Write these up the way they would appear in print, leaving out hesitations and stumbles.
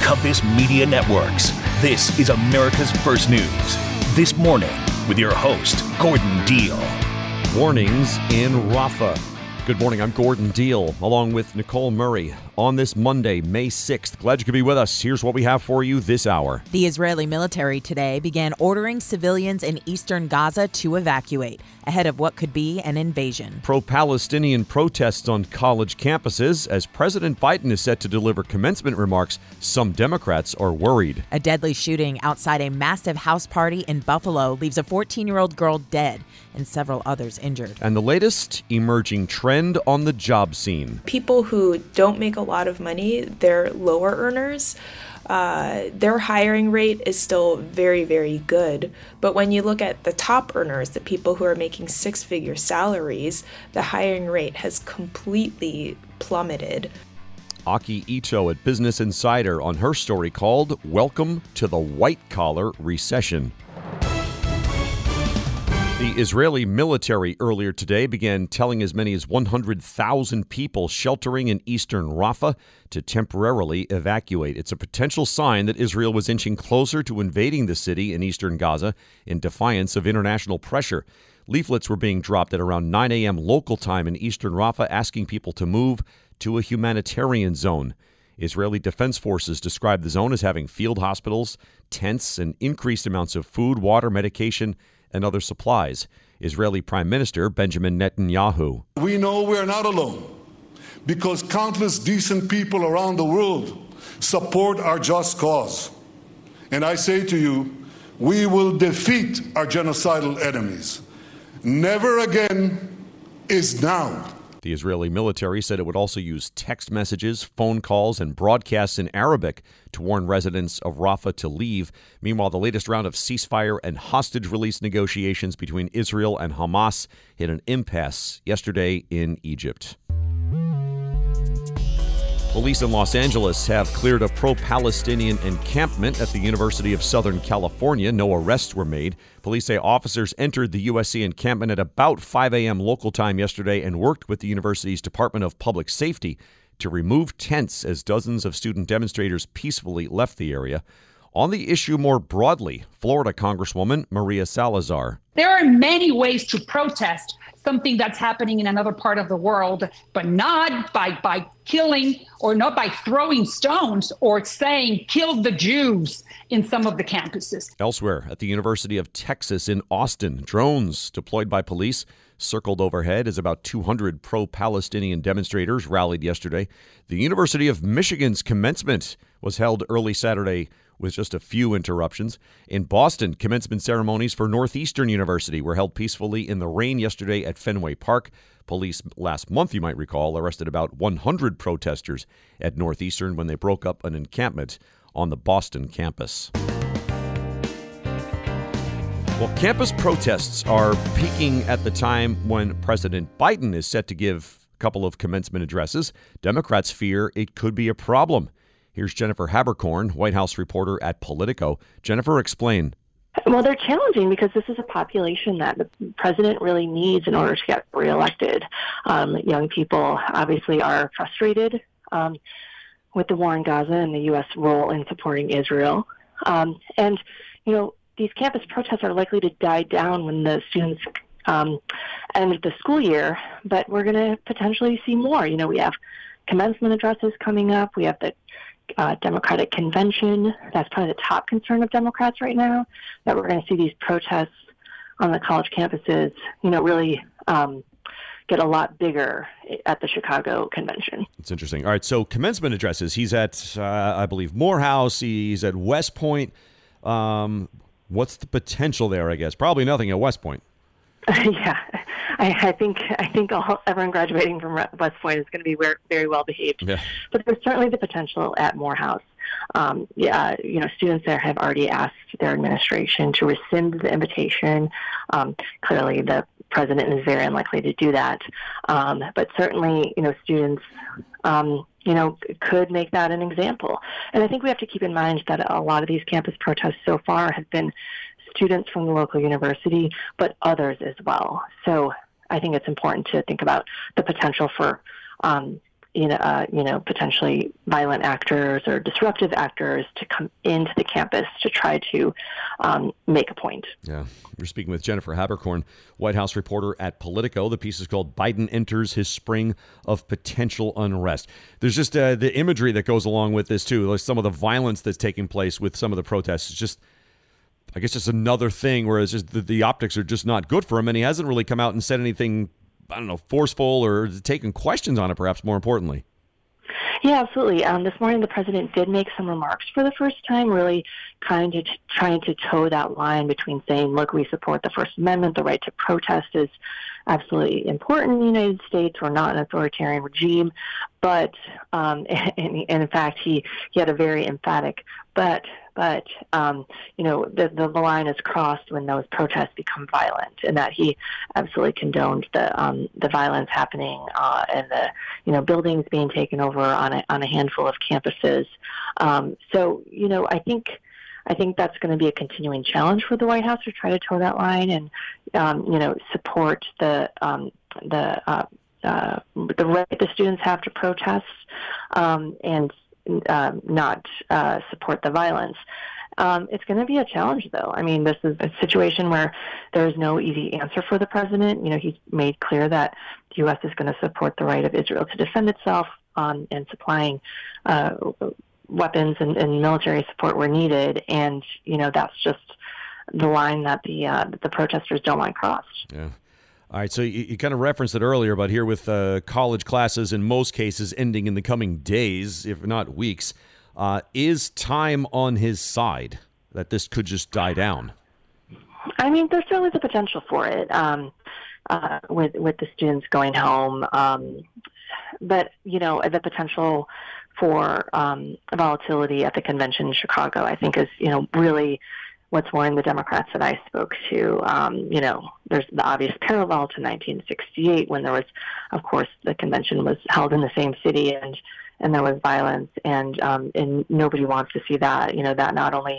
Compass Media Networks. This is America's First News. This morning with your host, Gordon Deal. Warnings in Rafah. Good morning, I'm Gordon Deal, along with Nicole Murray. On this Monday, May 6th, glad you could be with us. Here's what we have for you this hour. The Israeli military today began ordering civilians in eastern Gaza to evacuate, ahead of what could be an invasion. Pro-Palestinian protests on college campuses. As President Biden is set to deliver commencement remarks, some Democrats are worried. A deadly shooting outside a massive house party in Buffalo leaves a 14-year-old girl dead and several others injured. And the latest emerging trend on the job scene. People who don't make a lot of money, they're lower earners. Their hiring rate is still very, very good. But when you look at the top earners, the people who are making six-figure salaries, the hiring rate has completely plummeted. Aki Ito at Business Insider on her story called Welcome to the White Collar Recession. The Israeli military earlier today began telling as many as 100,000 people sheltering in eastern Rafah to temporarily evacuate. It's a potential sign that Israel was inching closer to invading the city in eastern Gaza in defiance of international pressure. Leaflets were being dropped at around 9 a.m. local time in eastern Rafah, asking people to move to a humanitarian zone. Israeli Defense Forces described the zone as having field hospitals, tents, and increased amounts of food, water, medication, and other supplies. Israeli Prime Minister Benjamin Netanyahu. We know we're not alone because countless decent people around the world support our just cause. And I say to you, we will defeat our genocidal enemies. Never again is now. The Israeli military said it would also use text messages, phone calls, and broadcasts in Arabic to warn residents of Rafah to leave. Meanwhile, the latest round of ceasefire and hostage release negotiations between Israel and Hamas hit an impasse yesterday in Egypt. Police in Los Angeles have cleared a pro-Palestinian encampment at the University of Southern California. No arrests were made. Police say officers entered the USC encampment at about 5 a.m. local time yesterday and worked with the university's Department of Public Safety to remove tents as dozens of student demonstrators peacefully left the area. On the issue more broadly, Florida Congresswoman Maria Salazar. There are many ways to protest something that's happening in another part of the world, but not by killing or not by throwing stones or saying kill the Jews in some of the campuses. Elsewhere, at the University of Texas in Austin, drones deployed by police circled overhead as about 200 pro-Palestinian demonstrators rallied yesterday. The University of Michigan's commencement was held early Saturday with just a few interruptions. In Boston, commencement ceremonies for Northeastern University were held peacefully in the rain yesterday at Fenway Park. Police last month, you might recall, arrested about 100 protesters at Northeastern when they broke up an encampment on the Boston campus. Well, campus protests are peaking at the time when President Biden is set to give a couple of commencement addresses. Democrats fear it could be a problem. Here's Jennifer Haberkorn, White House reporter at Politico. Jennifer, explain. Well, they're challenging because this is a population that the president really needs in order to get reelected. Young people obviously are frustrated with the war in Gaza and the U.S. role in supporting Israel. These campus protests are likely to die down when the students end the school year, but we're going to potentially see more. We have commencement addresses coming up. We have the Democratic convention. That's probably the top concern of Democrats right now, that we're going to see these protests on the college campuses, really get a lot bigger at the Chicago convention. It's interesting. All right, so commencement addresses. He's at, I believe, Morehouse. He's at West Point. What's the potential there, I guess? Probably nothing at West Point. Yeah, I think everyone graduating from West Point is going to be very well behaved. Yeah. But there's certainly the potential at Morehouse. Students there have already asked their administration to rescind the invitation. Clearly, the president is very unlikely to do that. But certainly, students, could make that an example. And I think we have to keep in mind that a lot of these campus protests so far have been students from the local university, but others as well. So I think it's important to think about the potential for potentially violent actors or disruptive actors to come into the campus to try to make a point. Yeah. We're speaking with Jennifer Haberkorn, White House reporter at Politico. The piece is called Biden Enters His Spring of Potential Unrest. There's just the imagery that goes along with this, too. Like some of the violence that's taking place with some of the protests. It's just, I guess, just another thing where it's just the optics are just not good for him. And he hasn't really come out and said anything, forceful or taken questions on it, perhaps more importantly. Yeah, absolutely. This morning, the president did make some remarks for the first time, really trying to toe that line between saying, look, we support the First Amendment, the right to protest is absolutely important in the United States. We're not an authoritarian regime. But, and in fact, he had a very emphatic but the line is crossed when those protests become violent, and that he absolutely condoned the violence happening and the buildings being taken over on a handful of campuses. So I think that's going to be a continuing challenge for the White House to try to toe that line and support the right the students have to protest and not support the violence. It's going to be a challenge, though. I mean, this is a situation where there's no easy answer for the president. He's made clear that the U.S. is going to support the right of Israel to defend itself and supplying weapons and military support where needed. And, that's just the line that the protesters don't want crossed. Yeah. All right, so you kind of referenced it earlier, but here with college classes in most cases ending in the coming days, if not weeks, is time on his side that this could just die down? I mean, there's certainly the potential for it with the students going home. But, the potential for volatility at the convention in Chicago, I think is, really what's worrying the Democrats that I spoke to. There's the obvious parallel to 1968 when there was, of course, the convention was held in the same city and there was violence and nobody wants to see that. That not only,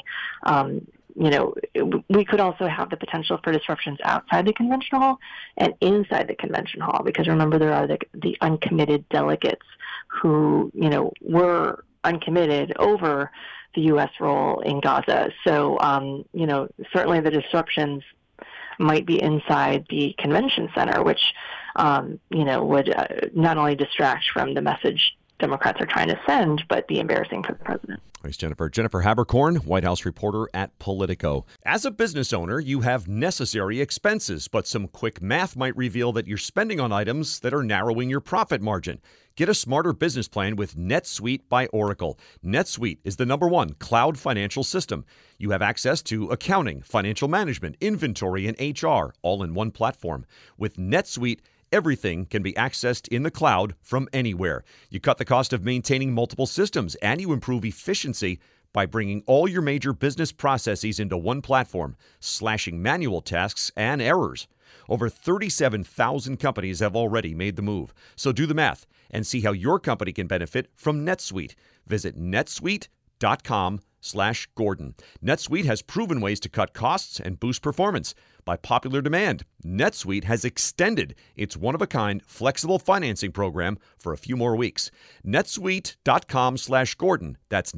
we could also have the potential for disruptions outside the convention hall and inside the convention hall, because remember, there are the uncommitted delegates who, were uncommitted over the U.S. role in Gaza. So, certainly the disruptions might be inside the convention center, which, would not only distract from the message Democrats are trying to send, but be embarrassing for the president. Thanks, Jennifer. Jennifer Haberkorn, White House reporter at Politico. As a business owner, you have necessary expenses, but some quick math might reveal that you're spending on items that are narrowing your profit margin. Get a smarter business plan with NetSuite by Oracle. NetSuite is the #1 cloud financial system. You have access to accounting, financial management, inventory, and HR, all in one platform. With NetSuite, everything can be accessed in the cloud from anywhere. You cut the cost of maintaining multiple systems, and you improve efficiency by bringing all your major business processes into one platform, slashing manual tasks and errors. Over 37,000 companies have already made the move. So do the math and see how your company can benefit from NetSuite. Visit netsuite.com/Gordon. NetSuite has proven ways to cut costs and boost performance. By popular demand, NetSuite has extended its one-of-a-kind flexible financing program for a few more weeks. netsuite.com/Gordon. That's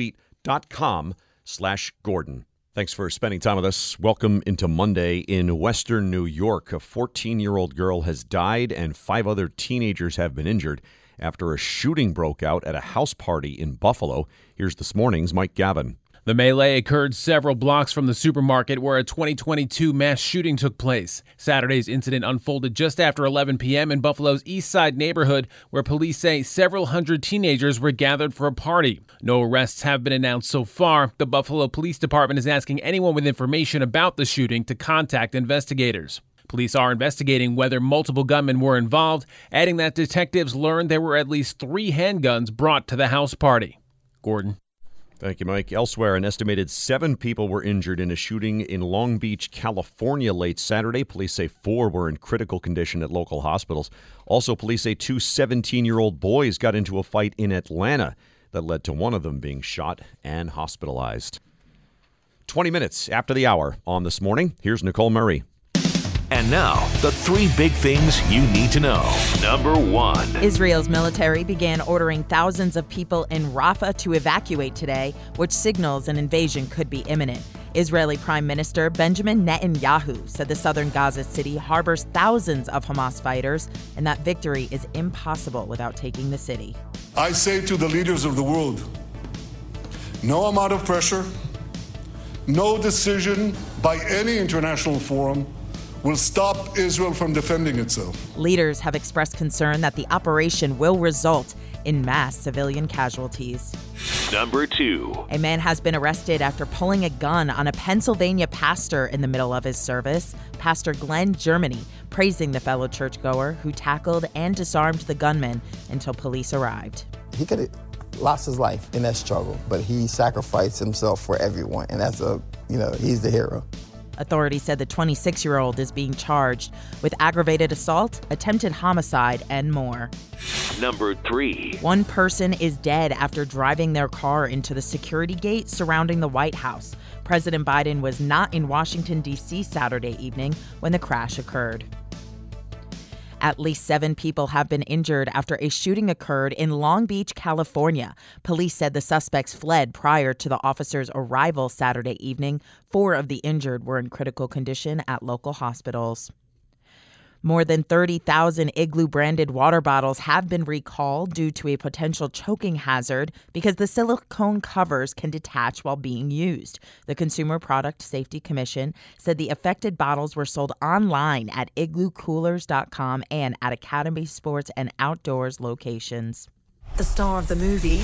netsuite.com/Gordon. Thanks for spending time with us. Welcome into Monday in Western New York. A 14-year-old girl has died and 5 other teenagers have been injured after a shooting broke out at a house party in Buffalo. Here's this morning's Mike Gavin. The melee occurred several blocks from the supermarket where a 2022 mass shooting took place. Saturday's incident unfolded just after 11 p.m. in Buffalo's East Side neighborhood, where police say several hundred teenagers were gathered for a party. No arrests have been announced so far. The Buffalo Police Department is asking anyone with information about the shooting to contact investigators. Police are investigating whether multiple gunmen were involved, adding that detectives learned there were at least 3 handguns brought to the house party. Gordon. Thank you, Mike. Elsewhere, an estimated 7 people were injured in a shooting in Long Beach, California late Saturday. Police say 4 were in critical condition at local hospitals. Also, police say 2 17-year-old boys got into a fight in Atlanta that led to one of them being shot and hospitalized. 20 minutes after the hour on This Morning, here's Nicole Murray. And now, the 3 big things you need to know. Number 1. Israel's military began ordering thousands of people in Rafah to evacuate today, which signals an invasion could be imminent. Israeli Prime Minister Benjamin Netanyahu said the southern Gaza city harbors thousands of Hamas fighters and that victory is impossible without taking the city. I say to the leaders of the world, no amount of pressure, no decision by any international forum will stop Israel from defending itself. Leaders have expressed concern that the operation will result in mass civilian casualties. Number 2. A man has been arrested after pulling a gun on a Pennsylvania pastor in the middle of his service. Pastor Glenn Germany praising the fellow churchgoer who tackled and disarmed the gunman until police arrived. He could have lost his life in that struggle, but he sacrificed himself for everyone, and he's the hero. Authorities said the 26-year-old is being charged with aggravated assault, attempted homicide, and more. Number 3. One person is dead after driving their car into the security gate surrounding the White House. President Biden was not in Washington, D.C. Saturday evening when the crash occurred. At least 7 people have been injured after a shooting occurred in Long Beach, California. Police said the suspects fled prior to the officers' arrival Saturday evening. 4 of the injured were in critical condition at local hospitals. More than 30,000 Igloo-branded water bottles have been recalled due to a potential choking hazard because the silicone covers can detach while being used. The Consumer Product Safety Commission said the affected bottles were sold online at igloocoolers.com and at Academy Sports and Outdoors locations. The star of the movie,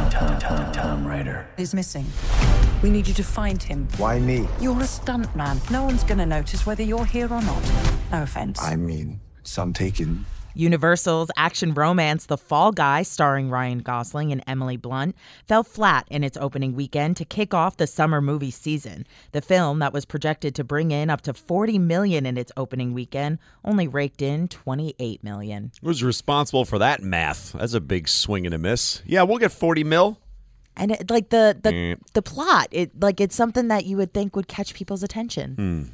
Tom Raider, is missing. We need you to find him. Why me? You're a stuntman. No one's going to notice whether you're here or not. No offense. I mean, some taken. Universal's action romance The Fall Guy, starring Ryan Gosling and Emily Blunt, fell flat in its opening weekend to kick off the summer movie season. The film, that was projected to bring in up to $40 million in its opening weekend, only raked in $28 million. Who's responsible for that math? That's a big swing and a miss. Yeah, we'll get $40 million. And the plot, it's something that you would think would catch people's attention.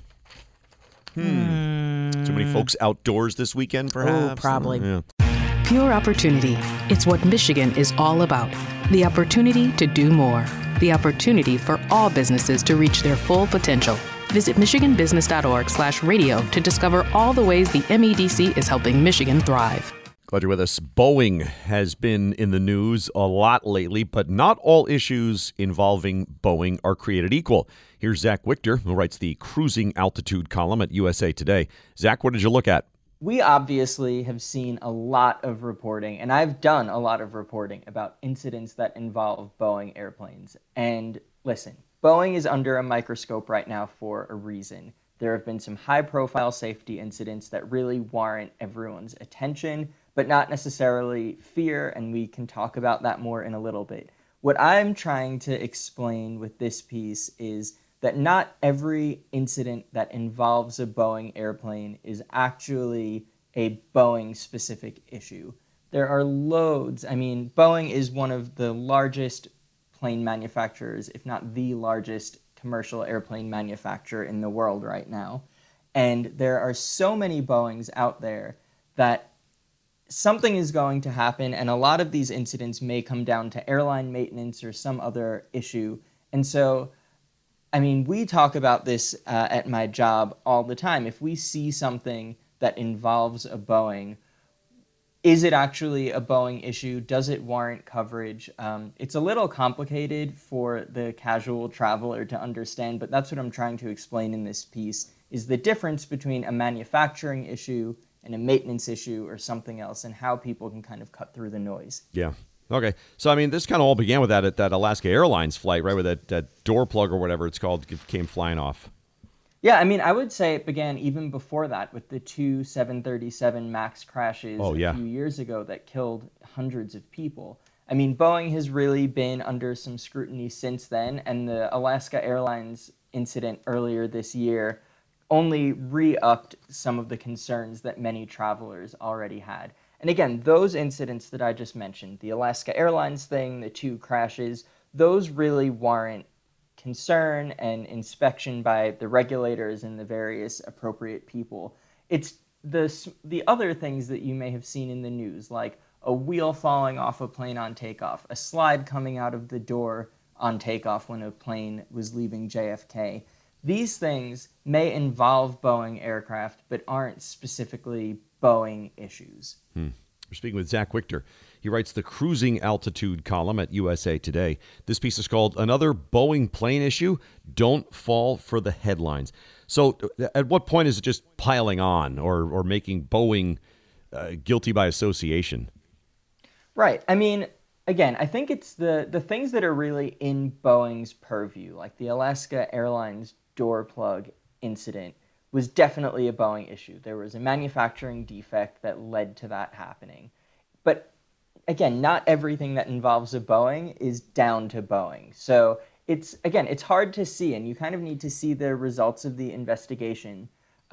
Too many folks outdoors this weekend, perhaps? Oh, probably. Yeah. Pure opportunity. It's what Michigan is all about. The opportunity to do more. The opportunity for all businesses to reach their full potential. Visit michiganbusiness.org/radio to discover all the ways the MEDC is helping Michigan thrive. Glad you're with us. Boeing has been in the news a lot lately, but not all issues involving Boeing are created equal. Here's Zach Wichter, who writes the cruising altitude column at USA Today. Zach, what did you look at? We obviously have seen a lot of reporting, and I've done a lot of reporting about incidents that involve Boeing airplanes. And listen, Boeing is under a microscope right now for a reason. There have been some high-profile safety incidents that really warrant everyone's attention, but not necessarily fear, and we can talk about that more in a little bit. What I'm trying to explain with this piece is that not every incident that involves a Boeing airplane is actually a Boeing-specific issue. There are loads. I mean, Boeing is one of the largest plane manufacturers, if not the largest commercial airplane manufacturer in the world right now. And there are so many Boeings out there that something is going to happen, and a lot of these incidents may come down to airline maintenance or some other issue. And so, I mean, we talk about this at my job all the time. If we see something that involves a Boeing, is it actually a Boeing issue? Does it warrant coverage? It's a little complicated for the casual traveler to understand, but that's what I'm trying to explain in this piece, is the difference between a manufacturing issue and a maintenance issue or something else, and how people can kind of cut through the noise. Yeah. Okay. So, I mean, this kind of all began with that Alaska Airlines flight, right, where that door plug or whatever it's called came flying off. Yeah, I mean, I would say it began even before that with the 2 737 MAX crashes a few years ago that killed hundreds of people. I mean, Boeing has really been under some scrutiny since then, and the Alaska Airlines incident earlier this year only re-upped some of the concerns that many travelers already had. And again, those incidents that I just mentioned, the Alaska Airlines thing, the 2 crashes, those really warrant concern and inspection by the regulators and the various appropriate people. It's the other things that you may have seen in the news, like a wheel falling off a plane on takeoff, a slide coming out of the door on takeoff when a plane was leaving JFK. These things may involve Boeing aircraft, but aren't specifically Boeing issues. We're speaking with Zach Wichter. He writes the cruising altitude column at USA Today. This piece is called Another Boeing Plane Issue. Don't fall for the headlines. So at what point is it just piling on or making Boeing guilty by association? Right. I mean, again, I think it's the things that are really in Boeing's purview, like the Alaska Airlines door plug incident was definitely a Boeing issue. There was a manufacturing defect that led to that happening. But again, not everything that involves a Boeing is down to Boeing. So it's hard to see, and you kind of need to see the results of the investigation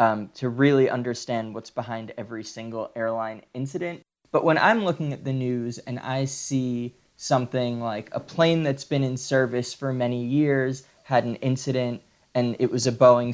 to really understand what's behind every single airline incident. But when I'm looking at the news and I see something like a plane that's been in service for many years had an incident and it was a Boeing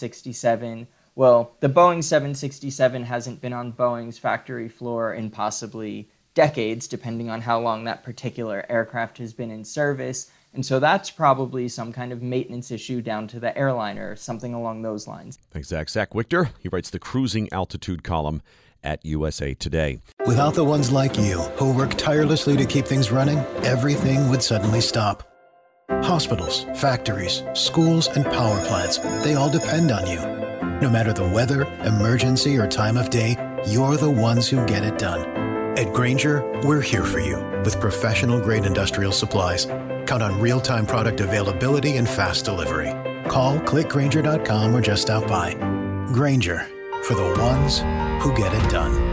767, well, the Boeing 767 hasn't been on Boeing's factory floor in possibly decades, depending on how long that particular aircraft has been in service. And so that's probably some kind of maintenance issue down to the airliner, something along those lines. Thanks, Zach. Zach Wichter, he writes the cruising altitude column at USA Today. Without the ones like you, who work tirelessly to keep things running, everything would suddenly stop. Hospitals, factories, schools, and power plants, they all depend on you. No matter the weather, emergency, or time of day, you're the ones who get it done. At Grainger, we're here for you with professional-grade industrial supplies. Count on real-time product availability and fast delivery. Call, click Grainger.com, or just stop by. Grainger, for the ones who get it done.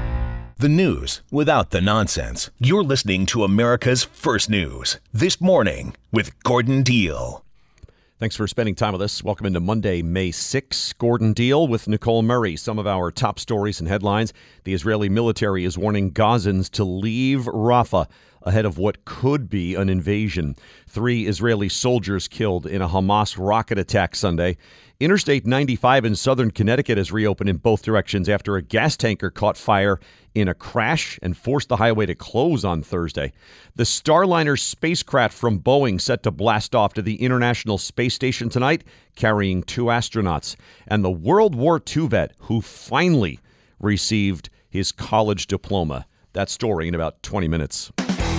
The news without the nonsense. You're listening to America's First News This Morning with Gordon Deal. Thanks for spending time with us. Welcome into Monday, May 6. Gordon Deal with Nicole Murray. Some of our top stories and headlines. The Israeli military is warning Gazans to leave Rafah ahead of what could be an invasion. 3 Israeli soldiers killed in a Hamas rocket attack Sunday. Interstate 95 in southern Connecticut has reopened in both directions after a gas tanker caught fire in a crash and forced the highway to close on Thursday. The Starliner spacecraft from Boeing set to blast off to the International Space Station tonight, carrying 2 astronauts. And the World War II vet who finally received his college diploma. That story in about 20 minutes.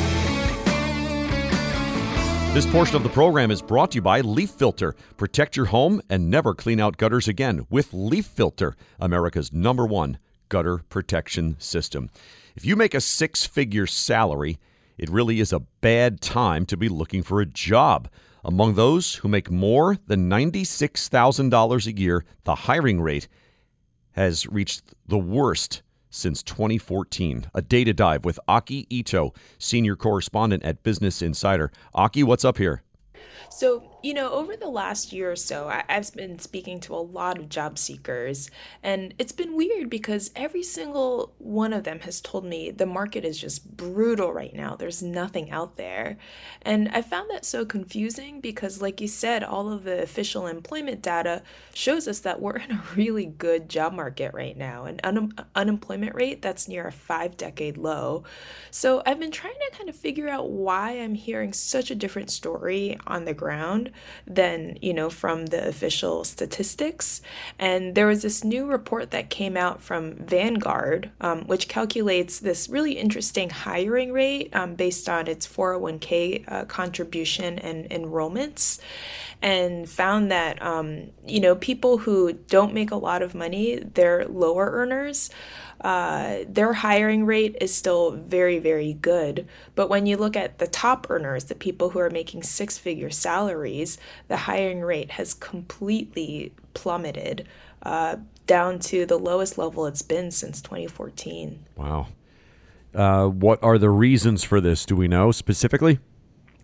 This portion of the program is brought to you by Leaf Filter. Protect your home and never clean out gutters again with Leaf Filter, America's #1 gutter protection system. If you make a 6-figure salary, it really is a bad time to be looking for a job. Among those who make more than $96,000 a year, the hiring rate has reached the worst since 2014. A data dive with Aki Ito, senior correspondent at Business Insider. Aki, what's up here? So, over the last year or so, I've been speaking to a lot of job seekers, and it's been weird because every single one of them has told me the market is just brutal right now. There's nothing out there. And I found that so confusing because, like you said, all of the official employment data shows us that we're in a really good job market right now, an unemployment rate that's near a 5-decade low. So I've been trying to kind of figure out why I'm hearing such a different story on the ground than, from the official statistics. And there was this new report that came out from Vanguard, which calculates this really interesting hiring rate based on its 401k contribution and enrollments, and found that, people who don't make a lot of money, they're lower earners, their hiring rate is still very, very good. But when you look at the top earners, the people who are making 6-figure salaries, the hiring rate has completely plummeted down to the lowest level it's been since 2014. Wow. What are the reasons for this? Do we know specifically?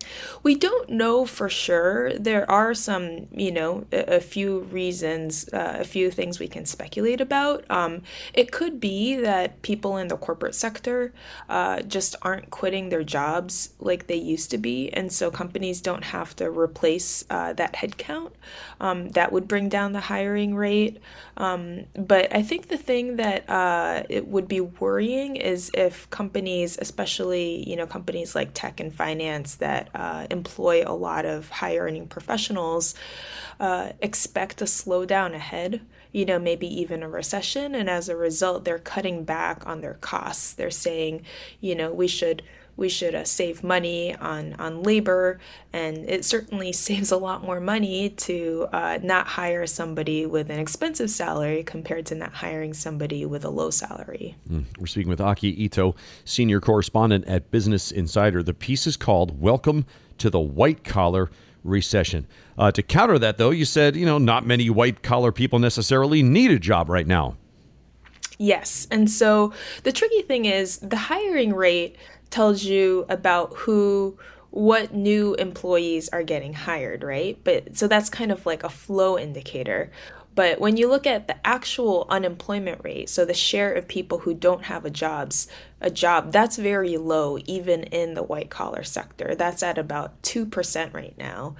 We don't know for sure. There are some, a few reasons, a few things we can speculate about. It could be that people in the corporate sector just aren't quitting their jobs like they used to be, and so companies don't have to replace that headcount. That would bring down the hiring rate. But I think the thing that it would be worrying is if companies, especially, companies like tech and finance that employ a lot of high-earning professionals, expect a slowdown ahead, maybe even a recession, and as a result, they're cutting back on their costs. They're saying, we should save money on labor, and it certainly saves a lot more money to not hire somebody with an expensive salary compared to not hiring somebody with a low salary. We're speaking with Aki Ito, senior correspondent at Business Insider. The piece is called Welcome to the White Collar Recession. To counter that, though, you said, not many white-collar people necessarily need a job right now. Yes, and so the tricky thing is the hiring rate tells you about what new employees are getting hired, right? But so that's kind of like a flow indicator. But when you look at the actual unemployment rate, so the share of people who don't have a job, that's very low, even in the white collar sector. That's at about 2% right now.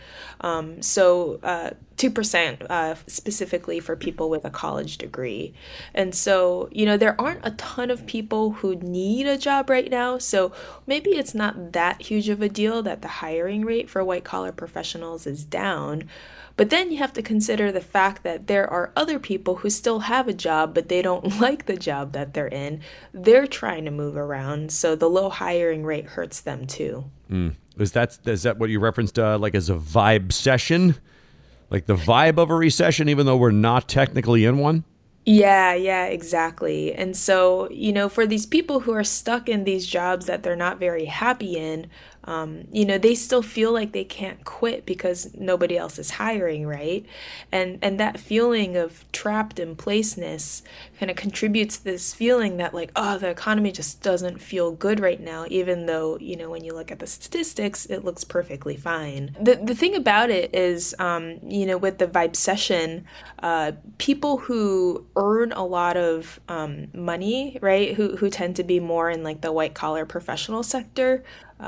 2% specifically for people with a college degree. And so, there aren't a ton of people who need a job right now. So maybe it's not that huge of a deal that the hiring rate for white collar professionals is down. But then you have to consider the fact that there are other people who still have a job, but they don't like the job that they're in. They're trying to move around, so the low hiring rate hurts them too. Is that what you referenced like as a vibe session? Like the vibe of a recession, even though we're not technically in one? Yeah, exactly. And so, for these people who are stuck in these jobs that they're not very happy in, they still feel like they can't quit because nobody else is hiring, right? And that feeling of trapped in placeness kind of contributes to this feeling that the economy just doesn't feel good right now, even though, when you look at the statistics, it looks perfectly fine. The thing about it is, with the vibe session, people who earn a lot of money, right, who tend to be more in the white collar professional sector,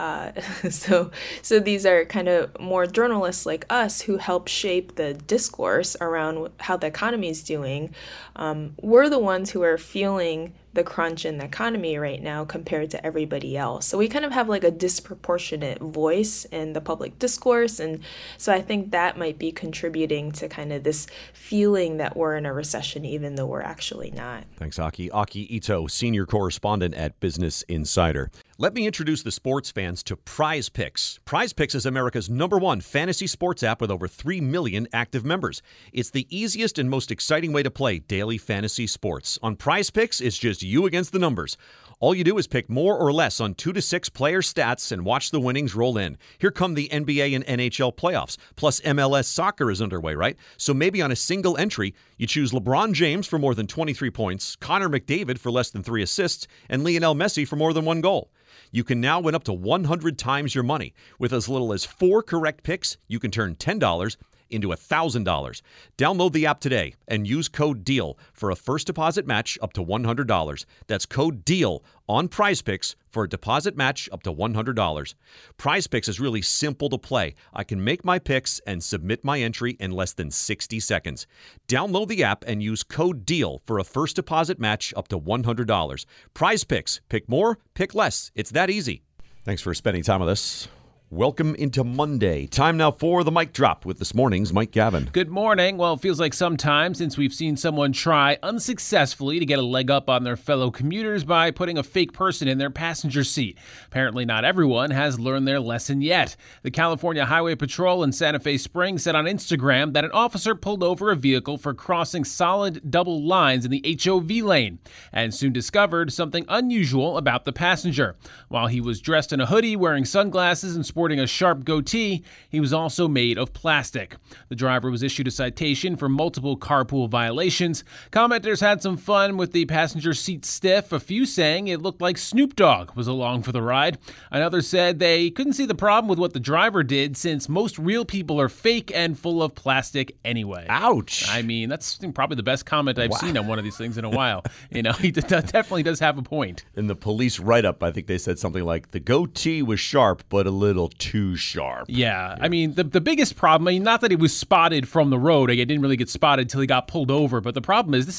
so these are kind of more journalists like us who help shape the discourse around how the economy is doing. We're the ones who are feeling the crunch in the economy right now compared to everybody else. So we kind of have a disproportionate voice in the public discourse. And so I think that might be contributing to kind of this feeling that we're in a recession, even though we're actually not. Thanks, Aki. Aki Ito, senior correspondent at Business Insider. Let me introduce the sports fans to Prize Picks. Prize Picks is America's #1 fantasy sports app with over 3 million active members. It's the easiest and most exciting way to play daily fantasy sports. On Prize Picks, it's just you against the numbers. All you do is pick more or less on 2 to 6 player stats and watch the winnings roll in. Here come the NBA and NHL playoffs. Plus, MLS soccer is underway, right? So maybe on a single entry, you choose LeBron James for more than 23 points, Connor McDavid for less than 3 assists, and Lionel Messi for more than 1 goal. You can now win up to 100 times your money. With as little as 4 correct picks, you can turn $10 into $1,000. Download the app today and use code DEAL for a first deposit match up to $100. That's code DEAL on PrizePicks for a deposit match up to $100. PrizePicks is really simple to play. I can make my picks and submit my entry in less than 60 seconds. Download the app and use code DEAL for a first deposit match up to $100. PrizePicks. Pick more, pick less. It's that easy. Thanks for spending time with us. Welcome into Monday. Time now for the Mic Drop with this morning's Mike Gavin. Good morning. Well, it feels like some time since we've seen someone try unsuccessfully to get a leg up on their fellow commuters by putting a fake person in their passenger seat. Apparently not everyone has learned their lesson yet. The California Highway Patrol in Santa Fe Springs said on Instagram that an officer pulled over a vehicle for crossing solid double lines in the HOV lane and soon discovered something unusual about the passenger. While he was dressed in a hoodie, wearing sunglasses, and sporting a sharp goatee, he was also made of plastic. The driver was issued a citation for multiple carpool violations. Commenters had some fun with the passenger seat stiff, a few saying it looked like Snoop Dogg was along for the ride. Another said they couldn't see the problem with what the driver did since most real people are fake and full of plastic anyway. Ouch. I mean, that's probably the best comment I've seen on one of these things in a while. You know, he definitely does have a point. In the police write-up, I think they said something like, the goatee was sharp, but a little too sharp. Yeah. I mean, the biggest problem, I mean, not that it was spotted from the road. It didn't really get spotted until he got pulled over. But the problem is,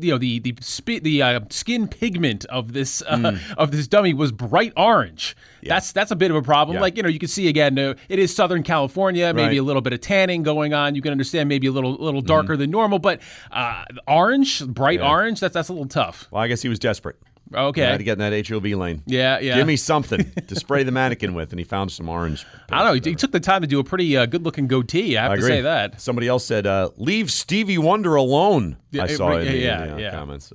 the skin pigment of this dummy was bright orange. Yeah. That's a bit of a problem. Yeah. Like, you can see again, it is Southern California, maybe a little bit of tanning going on. You can understand maybe a little darker than normal, but bright orange, that's a little tough. Well, I guess he was desperate. Okay. He had to get in that HOV lane. Yeah. Give me something to spray the mannequin with, and he found some orange. I don't know. He took the time to do a pretty good-looking goatee. I have to say that. Somebody else said, leave Stevie Wonder alone. I saw it in the comments.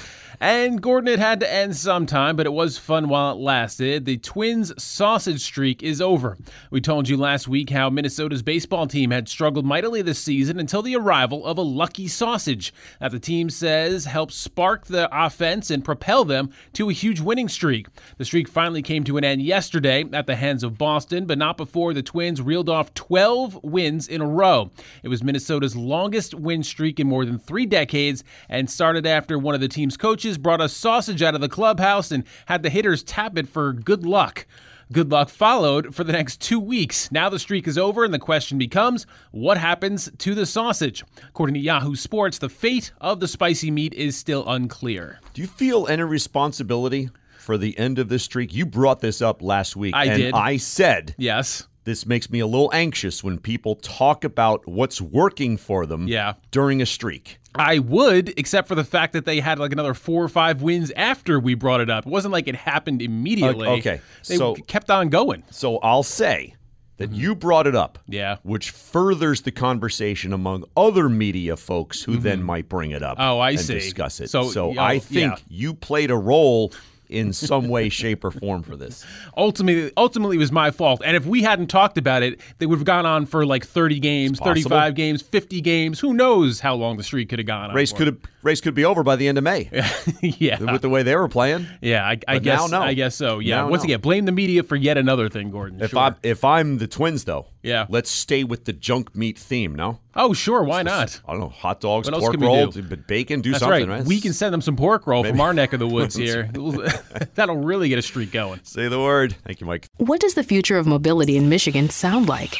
And Gordon, it had to end sometime, but it was fun while it lasted. The Twins' sausage streak is over. We told you last week how Minnesota's baseball team had struggled mightily this season until the arrival of a lucky sausage that the team says helped spark the offense and propel them to a huge winning streak. The streak finally came to an end yesterday at the hands of Boston, but not before the Twins reeled off 12 wins in a row. It was Minnesota's longest win streak in more than 3 decades and started after one of the team's coaches brought a sausage out of the clubhouse and had the hitters tap it for good luck. Good luck followed for the next 2 weeks. Now the streak is over and the question becomes, what happens to the sausage? According to Yahoo Sports, the fate of the spicy meat is still unclear. Do you feel any responsibility for the end of this streak? You brought this up last week. I did. I said, yes, this makes me a little anxious when people talk about what's working for them during a streak. I would, except for the fact that they had like another 4 or 5 wins after we brought it up. It wasn't like it happened immediately. Okay. They kept on going. So I'll say that you brought it up, which furthers the conversation among other media folks who then might bring it up and discuss it. So I think you played a role in some way, shape, or form for this. Ultimately, it was my fault. And if we hadn't talked about it, they would have gone on for like 30 games, 35 games, 50 games. Who knows how long the streak could have gone on Race could be over by the end of May. Yeah. With the way they were playing. Yeah, I guess so. Yeah. Once again, blame the media for yet another thing, Gordon. If I'm the Twins, though, let's stay with the junk meat theme, no? Oh, sure. Why not? I don't know. Hot dogs, pork roll, bacon, do something, right? We can send them some pork roll from our neck of the woods here. That'll really get a streak going. Say the word. Thank you, Mike. What does the future of mobility in Michigan sound like?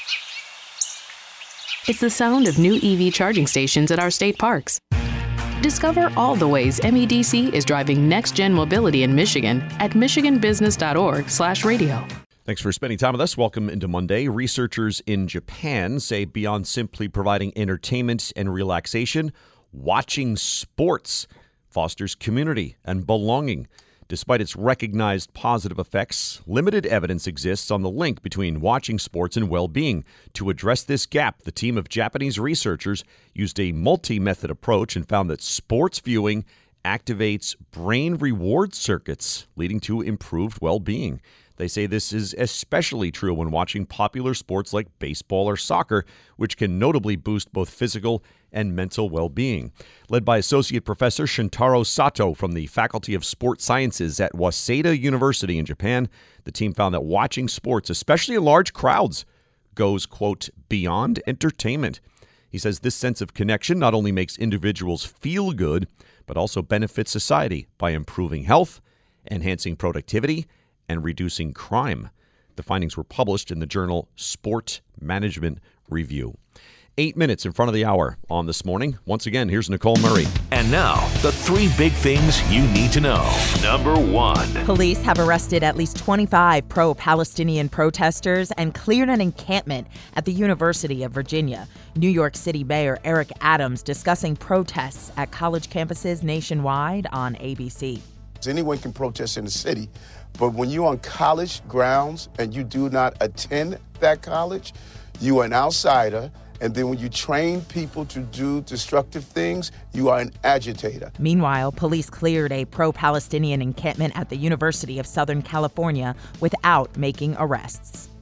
It's the sound of new EV charging stations at our state parks. Discover all the ways MEDC is driving next-gen mobility in Michigan at michiganbusiness.org/radio. Thanks for spending time with us. Welcome into Monday. Researchers in Japan say beyond simply providing entertainment and relaxation, watching sports fosters community and belonging. Despite its recognized positive effects, limited evidence exists on the link between watching sports and well-being. To address this gap, the team of Japanese researchers used a multi-method approach and found that sports viewing activates brain reward circuits, leading to improved well-being. They say this is especially true when watching popular sports like baseball or soccer, which can notably boost both physical and mental well-being. Led by Associate Professor Shintaro Sato from the Faculty of Sports Sciences at Waseda University in Japan, the team found that watching sports, especially in large crowds, goes, quote, beyond entertainment. He says this sense of connection not only makes individuals feel good, but also benefits society by improving health, enhancing productivity, and reducing crime. The findings were published in the journal Sport Management Review. 8 minutes in front of the hour on This Morning. Once again, here's Nicole Murray. And now, the 3 big things you need to know. Number 1. Police have arrested at least 25 pro-Palestinian protesters and cleared an encampment at the University of Virginia. New York City Mayor Eric Adams discussing protests at college campuses nationwide on ABC. Anyone can protest in the city, but when you're on college grounds and you do not attend that college, you are an outsider. And then when you train people to do destructive things, you are an agitator. Meanwhile, police cleared a pro-Palestinian encampment at the University of Southern California without making arrests.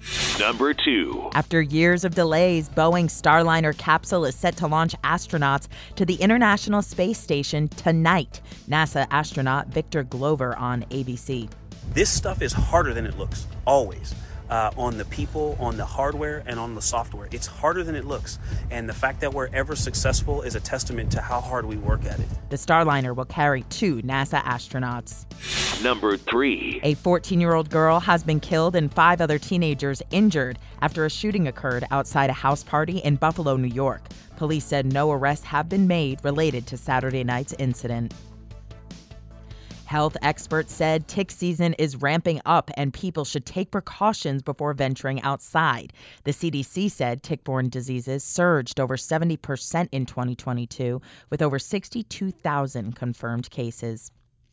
Number 2. After years of delays, Boeing's Starliner capsule is set to launch astronauts to the International Space Station tonight. NASA astronaut Victor Glover on ABC. This stuff is harder than it looks, always. On the people, on the hardware, and on the software. It's harder than it looks. And the fact that we're ever successful is a testament to how hard we work at it. The Starliner will carry 2 NASA astronauts. Number 3. A 14-year-old girl has been killed and 5 other teenagers injured after a shooting occurred outside a house party in Buffalo, New York. Police said no arrests have been made related to Saturday night's incident. Health experts said tick season is ramping up and people should take precautions before venturing outside. The CDC said tick-borne diseases surged over 70% in 2022, with over 62,000 confirmed cases.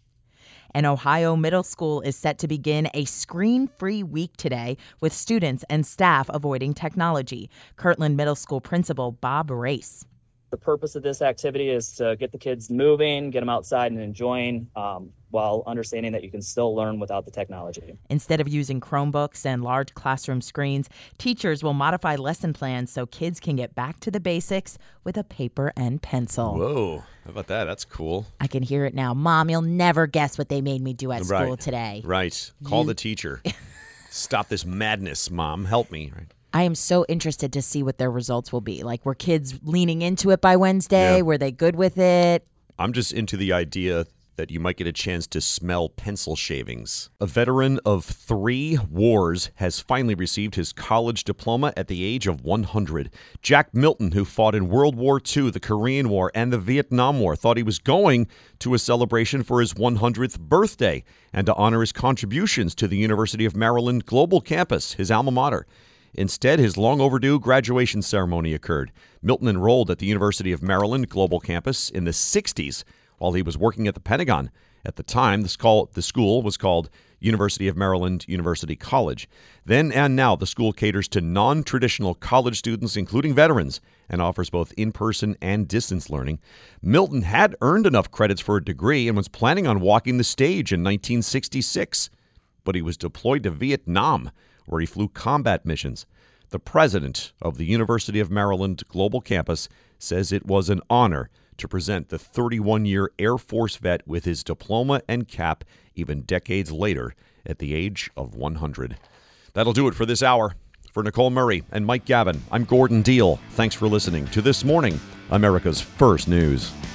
An Ohio middle school is set to begin a screen-free week today, with students and staff avoiding technology. Kirtland Middle School principal Bob Race. The purpose of this activity is to get the kids moving, get them outside and enjoying, while understanding that you can still learn without the technology. Instead of using Chromebooks and large classroom screens, teachers will modify lesson plans so kids can get back to the basics with a paper and pencil. Whoa, how about that? That's cool. I can hear it now. Mom, you'll never guess what they made me do at school today. Right. Call the teacher. Stop this madness, Mom. Help me. Right. I am so interested to see what their results will be. Like, were kids leaning into it by Wednesday? Yeah. Were they good with it? I'm just into the idea that you might get a chance to smell pencil shavings. A veteran of 3 wars has finally received his college diploma at the age of 100. Jack Milton, who fought in World War II, the Korean War, and the Vietnam War, thought he was going to a celebration for his 100th birthday and to honor his contributions to the University of Maryland Global Campus, his alma mater. Instead, his long overdue graduation ceremony occurred. Milton enrolled at the University of Maryland Global Campus in the 60s while he was working at the Pentagon. At the time, the school was called University of Maryland University College. Then and now, the school caters to non-traditional college students, including veterans, and offers both in-person and distance learning. Milton had earned enough credits for a degree and was planning on walking the stage in 1966. But he was deployed to Vietnam, where he flew combat missions. The president of the University of Maryland Global Campus says it was an honor to present the 31-year Air Force vet with his diploma and cap even decades later at the age of 100. That'll do it for this hour. For Nicole Murray and Mike Gavin, I'm Gordon Deal. Thanks for listening to This Morning, America's First News.